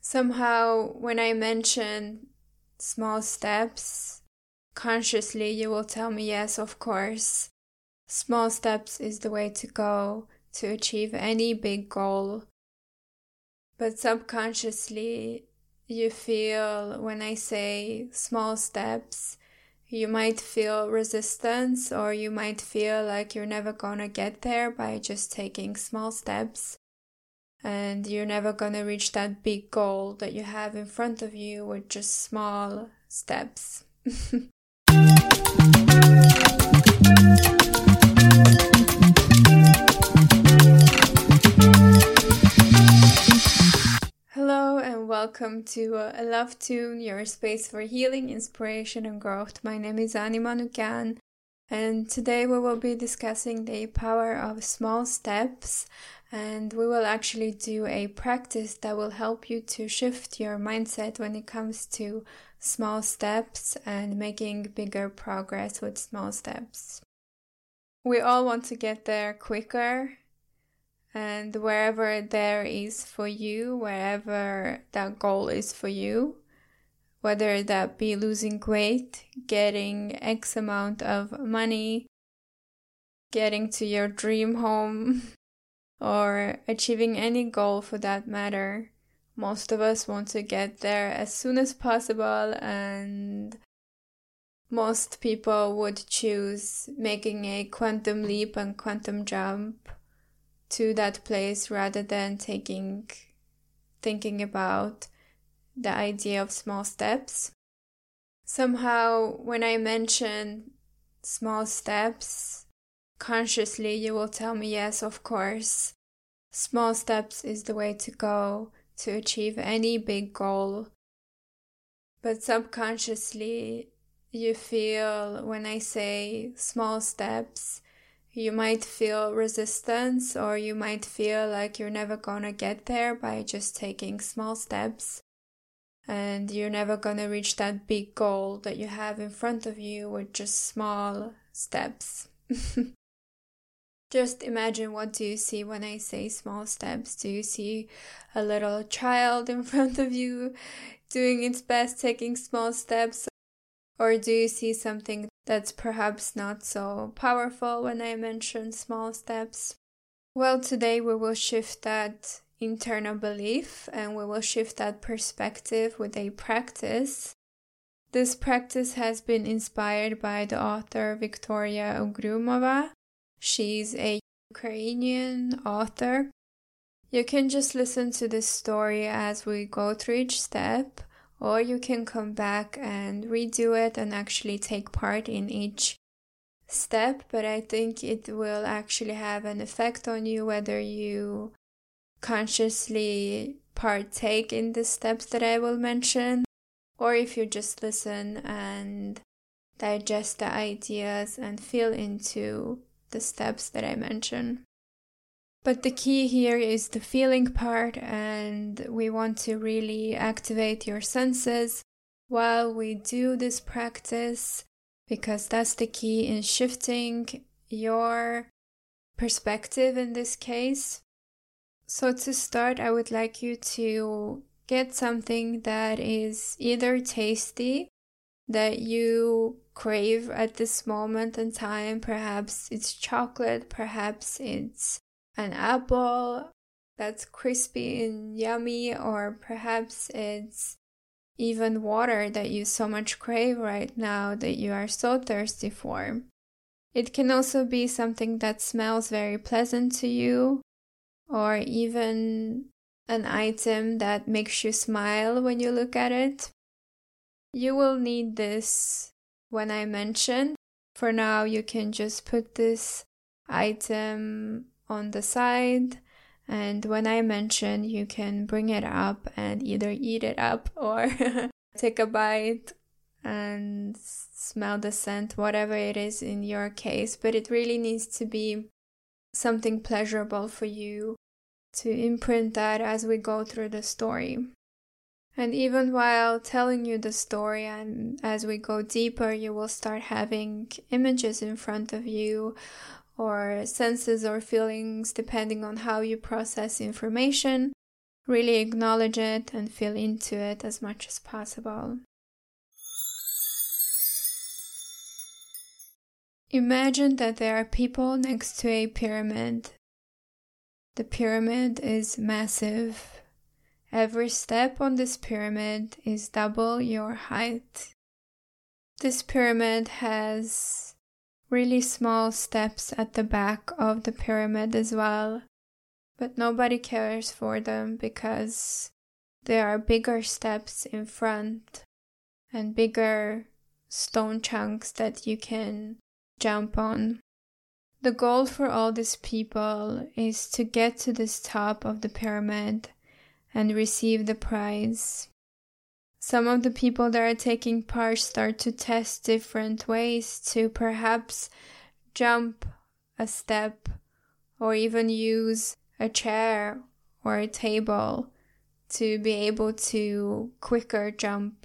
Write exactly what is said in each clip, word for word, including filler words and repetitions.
Somehow, when I mention small steps, consciously you will tell me, yes, of course. Small steps is the way to go to achieve any big goal. But subconsciously, you feel when I say small steps, you might feel resistance, or you might feel like you're never gonna get there by just taking small steps. And you're never gonna reach that big goal that you have in front of you with just small steps. Hello and welcome to uh, A Love Tune, your space for healing, inspiration and growth. My name is Ani Manukyan, and today we will be discussing the power of small steps, and we will actually do a practice that will help you to shift your mindset when it comes to small steps and making bigger progress with small steps. We all want to get there quicker, and wherever there is for you, wherever that goal is for you, whether that be losing weight, getting X amount of money, getting to your dream home, or achieving any goal for that matter, most of us want to get there as soon as possible, and most people would choose making a quantum leap and quantum jump to that place rather than taking, thinking about the idea of small steps. Somehow, when I mention small steps, consciously you will tell me, yes, of course. Small steps is the way to go to achieve any big goal. But subconsciously, you feel when I say small steps, you might feel resistance, or you might feel like you're never gonna get there by just taking small steps. And you're never gonna reach that big goal that you have in front of you with just small steps. Just imagine, what do you see when I say small steps? Do you see a little child in front of you doing its best, taking small steps? Or do you see something that's perhaps not so powerful when I mention small steps? Well, today we will shift that internal belief and we will shift that perspective with a practice. This practice has been inspired by the author Victoria Ugrumova. She's a Ukrainian author. You can just listen to this story as we go through each step, or you can come back and redo it and actually take part in each step. But I think it will actually have an effect on you whether you consciously partake in the steps that I will mention, or if you just listen and digest the ideas and feel into the steps that I mention. But the key here is the feeling part, and we want to really activate your senses while we do this practice, because that's the key in shifting your perspective in this case. So to start, I would like you to get something that is either tasty, that you crave at this moment in time. Perhaps it's chocolate, perhaps it's an apple that's crispy and yummy, or perhaps it's even water that you so much crave right now that you are so thirsty for. It can also be something that smells very pleasant to you, or even an item that makes you smile when you look at it. You will need this when I mention. For now, you can just put this item on the side, and when I mention, you can bring it up and either eat it up or take a bite and smell the scent, whatever it is in your case. But it really needs to be something pleasurable for you, to imprint that as we go through the story. And even while telling you the story, and as we go deeper, you will start having images in front of you, or senses or feelings, depending on how you process information. really acknowledge it and feel into it as much as possible. Imagine that there are people next to a pyramid. The pyramid is massive. Every step on this pyramid is double your height. This pyramid has really small steps at the back of the pyramid as well, but nobody cares for them because there are bigger steps in front and bigger stone chunks that you can jump on. The goal for all these people is to get to this top of the pyramid and receive the prize. Some of the people that are taking part start to test different ways to perhaps jump a step or even use a chair or a table to be able to quicker jump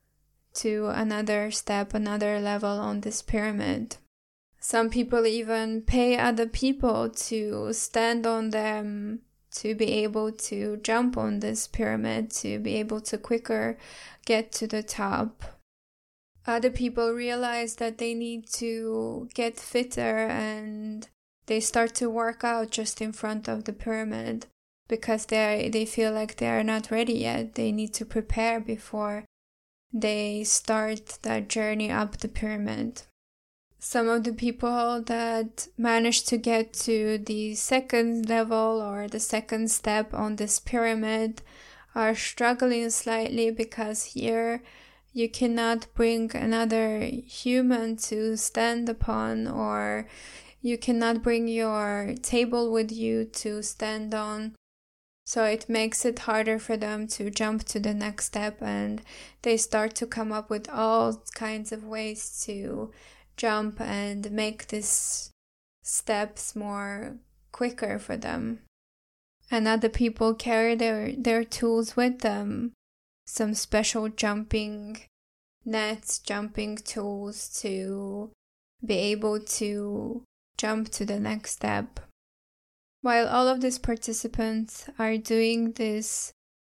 to another step, another level on this pyramid. Some people even pay other people to stand on them to be able to jump on this pyramid, to be able to quicker get to the top. Other people realize that they need to get fitter and they start to work out just in front of the pyramid because they they feel like they are not ready yet. They need to prepare before they start that journey up the pyramid. Some of the people that manage to get to the second level or the second step on this pyramid are struggling slightly because here you cannot bring another human to stand upon, or you cannot bring your table with you to stand on. So it makes it harder for them to jump to the next step, and they start to come up with all kinds of ways to jump and make these steps more quicker for them. And other people carry their, their tools with them, some special jumping nets, jumping tools to be able to jump to the next step. While all of these participants are doing these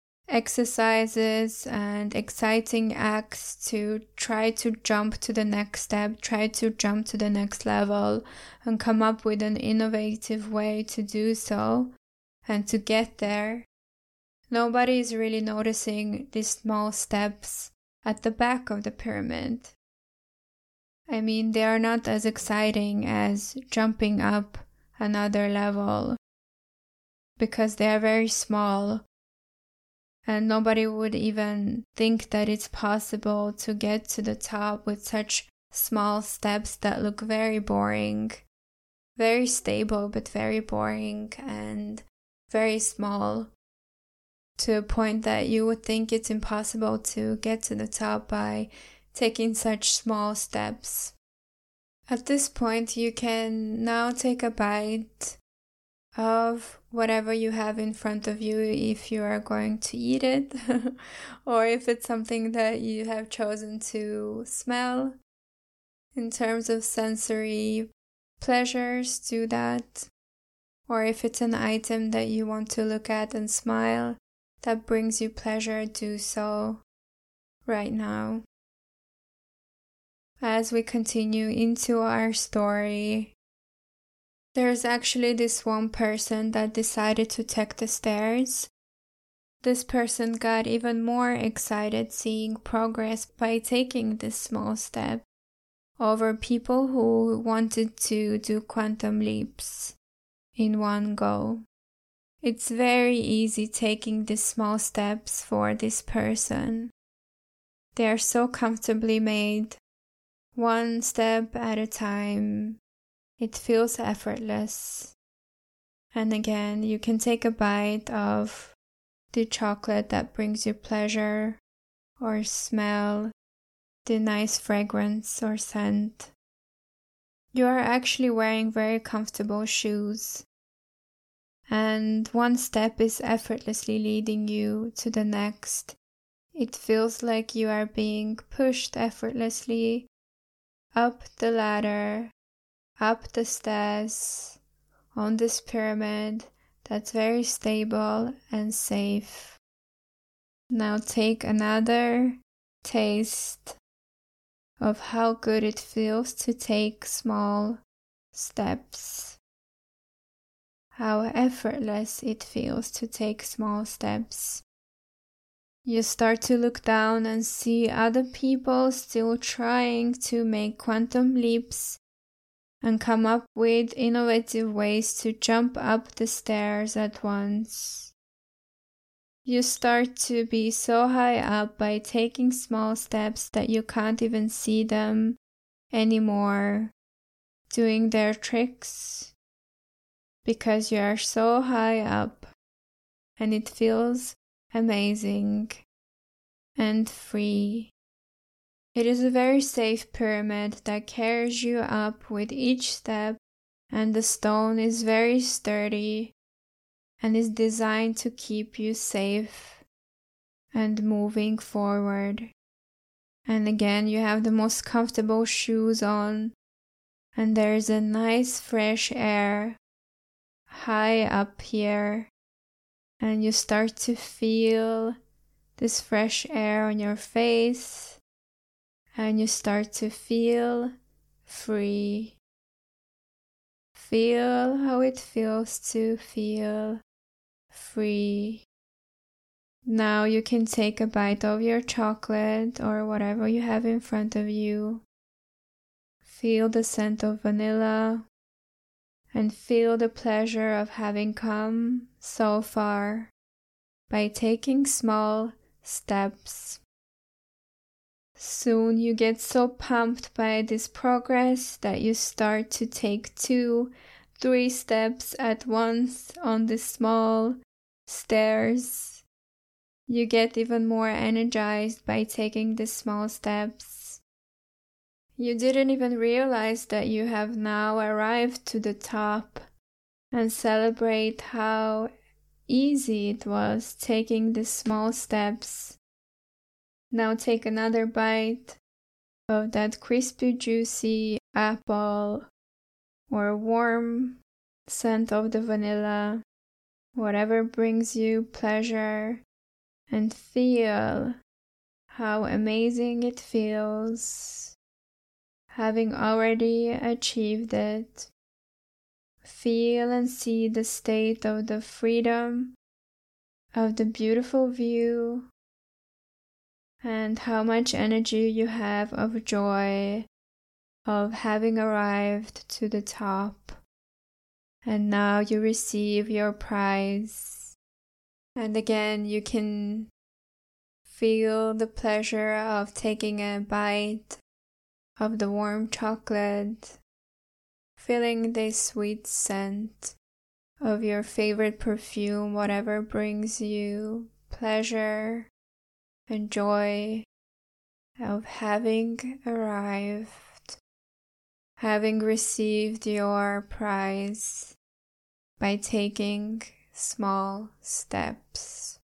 exercises and exciting acts to try to jump to the next step, try to jump to the next level, and come up with an innovative way to do so and to get there, nobody is really noticing these small steps at the back of the pyramid. I mean, they are not as exciting as jumping up another level because they are very small. And nobody would even think that it's possible to get to the top with such small steps that look very boring, very stable but very boring and very small, to a point that you would think it's impossible to get to the top by taking such small steps. At this point, you can now take a bite of whatever you have in front of you, if you are going to eat it or if it's something that you have chosen to smell. In terms of sensory pleasures, do that. Or if it's an item that you want to look at and smile, that brings you pleasure, do so right now. As we continue into our story, there's actually this one person that decided to take the stairs. This person got even more excited seeing progress by taking this small step over people who wanted to do quantum leaps in one go. It's very easy taking these small steps for this person. They are so comfortably made, one step at a time. It feels effortless. And again, you can take a bite of the chocolate that brings you pleasure, or smell the nice fragrance or scent. You are actually wearing very comfortable shoes, and one step is effortlessly leading you to the next. It feels like you are being pushed effortlessly up the ladder, up the stairs, on this pyramid that's very stable and safe. Now take another taste of how good it feels to take small steps. How effortless it feels to take small steps. You start to look down and see other people still trying to make quantum leaps and come up with innovative ways to jump up the stairs at once. You start to be so high up by taking small steps that you can't even see them anymore doing their tricks, because you are so high up and it feels amazing and free. It is a very safe pyramid that carries you up with each step, and the stone is very sturdy and is designed to keep you safe and moving forward. And again, you have the most comfortable shoes on, and there is a nice fresh air high up here, and you start to feel this fresh air on your face, and you start to feel free. Feel how it feels to feel free. Now you can take a bite of your chocolate or whatever you have in front of you. Feel the scent of vanilla and feel the pleasure of having come so far by taking small steps. Soon you get so pumped by this progress that you start to take two, three steps at once on the small stairs. You get even more energized by taking the small steps. You didn't even realize that you have now arrived to the top, and celebrate how easy it was taking the small steps. Now take another bite of that crispy, juicy apple or warm scent of the vanilla, whatever brings you pleasure, and feel how amazing it feels, having already achieved it. Feel and see the state of the freedom, of the beautiful view, and how much energy you have of joy of having arrived to the top. And now you receive your prize. And again, you can feel the pleasure of taking a bite of the warm chocolate, feeling the sweet scent of your favorite perfume, whatever brings you pleasure and joy of having arrived, having received your prize by taking small steps.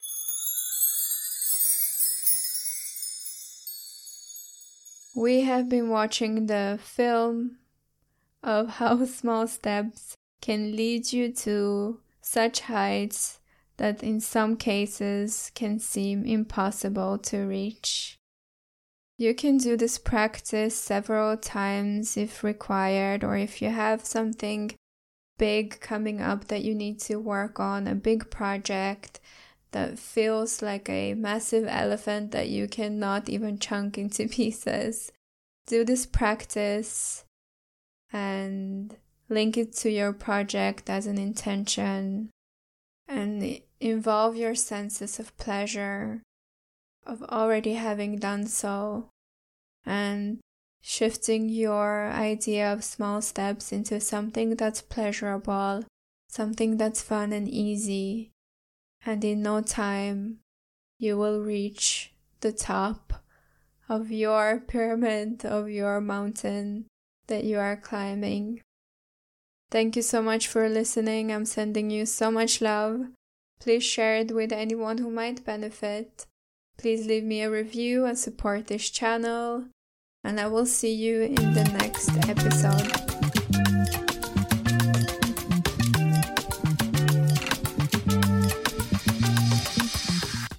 We have been watching the film of how small steps can lead you to such heights that in some cases can seem impossible to reach. You can do this practice several times if required, or if you have something big coming up that you need to work on, a big project that feels like a massive elephant that you cannot even chunk into pieces. Do this practice and link it to your project as an intention, and involve your senses of pleasure of already having done so, and shifting your idea of small steps into something that's pleasurable, something that's fun and easy, and in no time you will reach the top of your pyramid, of your mountain that you are climbing. Thank you so much for listening. I'm sending you so much love. Please share it with anyone who might benefit. Please leave me a review and support this channel. And I will see you in the next episode.